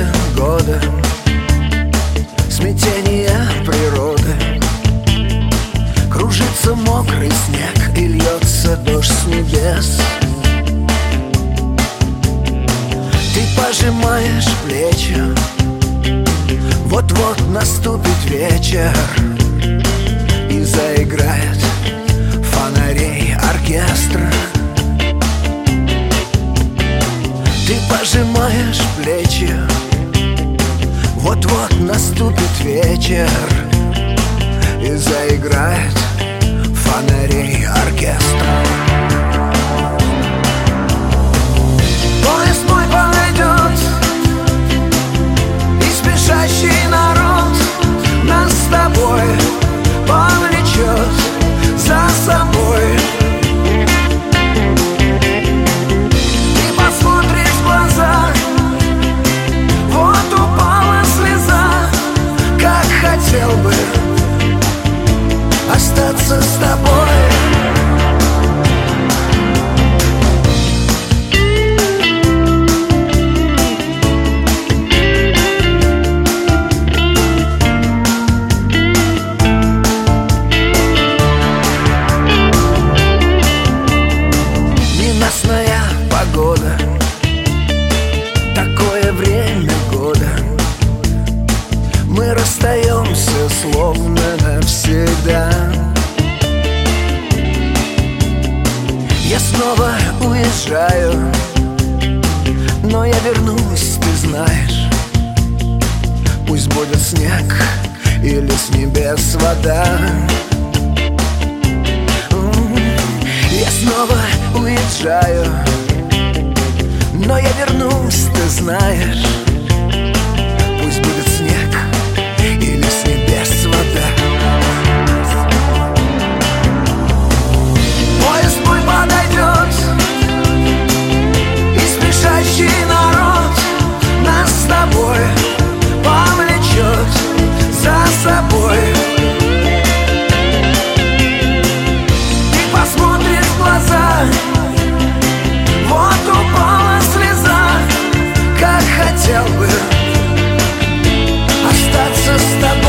года, смятение природы. Кружится мокрый снег и льется дождь с небес. Ты пожимаешь плечи, вот-вот наступит вечер, и заиграет фонарей оркестр. Ты пожимаешь плечи, вот-вот наступит вечер, и заиграет фонарей оркестр. Поезд мой подойдет, и спешащий народ нас с тобой повлечет за собой. Ты посмотришь в глаза, вот упала слеза, как хотел бы остаться с тобой. Ненастная погода, такое время года, мы расстаемся словно навсегда. Я снова уезжаю, но я вернусь, ты знаешь. Пусть будет снег или с небес вода. Я снова уезжаю, но я вернусь, ты знаешь. Пусть будет снег или с небес вода. Поезд мой подойдет, и спешащий народ нас с тобой повлечет за собой. Ты посмотришь в глаза, вот упала слеза, как хотел бы остаться с тобой.